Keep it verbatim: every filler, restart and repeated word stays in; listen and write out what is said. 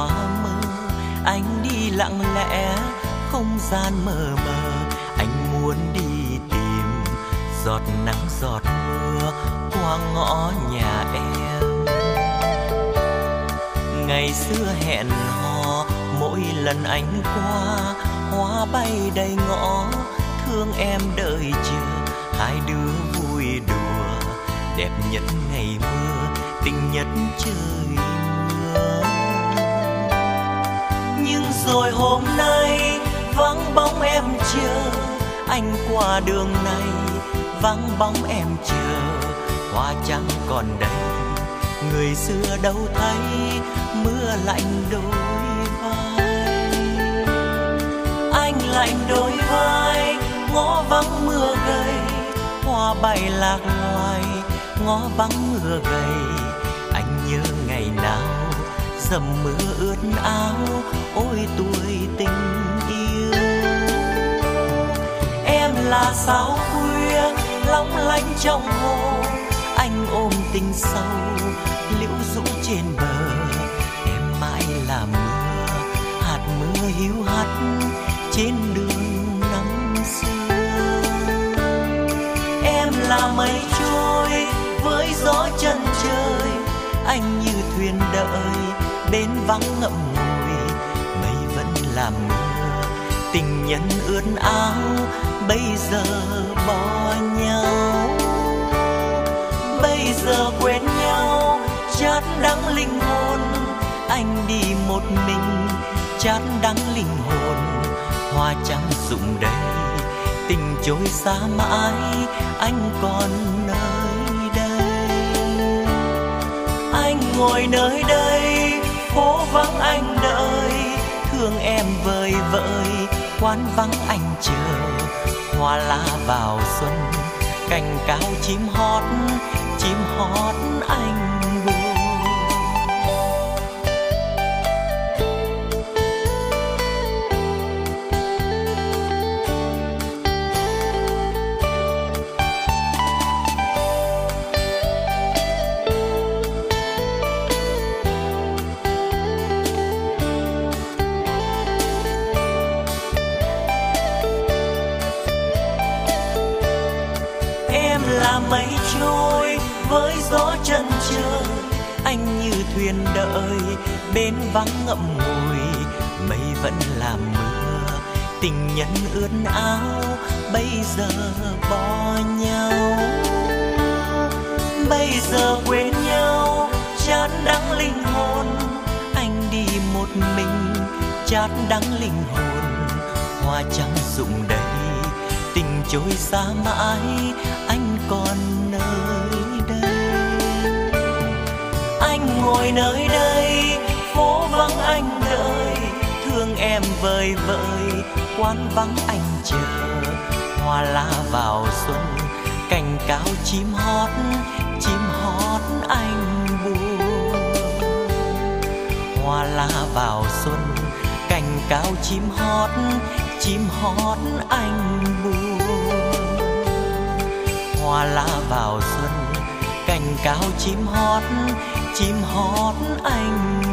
hoa mơ. Anh đi lặng lẽ không gian mờ mờ, anh muốn đi tìm giọt nắng giọt mưa qua ngõ nhà em. Ngày xưa hẹn hò mỗi lần anh qua, hoa bay đầy ngõ thương em đợi chờ. Hai đứa vui đùa đẹp nhất ngày mưa, tình nhất trời mưa. Nhưng rồi hôm nay vắng bóng em chờ, anh qua đường này vắng bóng em chờ. Hoa chẳng còn đây, người xưa đâu thấy, mưa lạnh đôi vai. Anh lạnh đôi vai, ngõ vắng mưa gầy, hoa bay lạc loài, ngõ vắng mưa gầy. Anh nhớ ngày nào dầm mưa ướt áo, ôi tuổi tình yêu. Em là sao khuya long lanh trong hồ, anh ôm tình sâu liễu rũ trên bờ. Em mãi là mưa, hạt mưa hiu hắt trên đường năm xưa. Em là mây trôi với gió chân trời, anh như thuyền đợi bên vắng ngậm ngùi. Mây vẫn là mưa, tình nhân ướt áo bây giờ bỏ nhau. Bây giờ quên nhau chát đắng linh hồn, anh đi một mình chát đắng linh hồn. Hoa trắng rụng đầy, tình trôi xa mãi, anh còn nơi đây. Anh ngồi nơi đây phố vắng anh đợi, thương em vời vợi quán vắng anh chờ. Hoa lá vào xuân cành cao chim hót, chim hót anh buồn. Mây trôi với gió chân trời, anh như thuyền đợi bên vắng ngậm ngùi. Mây vẫn là mưa, tình nhân ướt áo bây giờ bỏ nhau. Bây giờ quên nhau chát đắng linh hồn, anh đi một mình chát đắng linh hồn. Hoa trắng rụng đầy, tình trôi xa mãi, anh còn nơi đây. Anh ngồi nơi đây phố vắng anh đợi, thương em vời vợi quán vắng anh chờ. Hoa lá vào xuân cành cao chim hót, chim hót anh buồn. Hoa lá vào xuân cành cao chim hót, chim hót anh buồn. Hoa lá vào xuân cành cao chim hót, chim hót anh